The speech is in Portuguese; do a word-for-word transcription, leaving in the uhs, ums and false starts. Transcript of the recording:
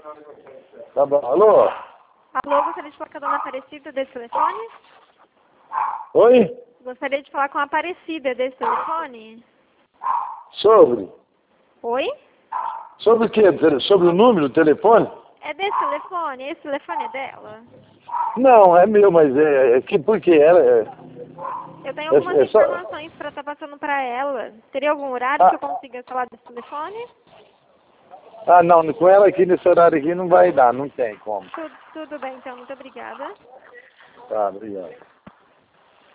Tá bom. Alô? Alô, gostaria de falar com a dona Aparecida desse telefone? Oi? Gostaria de falar com a Aparecida desse telefone? Sobre? Oi? Sobre o quê? Sobre o número do telefone? É desse telefone? Esse telefone é dela? Não, é meu, mas é, é que porque ela é, Eu tenho é, algumas é só... informações para estar passando para ela. Teria algum horário Ah, que eu consiga falar desse telefone? ah, não, com ela aqui nesse horário aqui não vai dar, não tem como. Tudo, tudo bem, então. Muito obrigada. Tá, obrigado.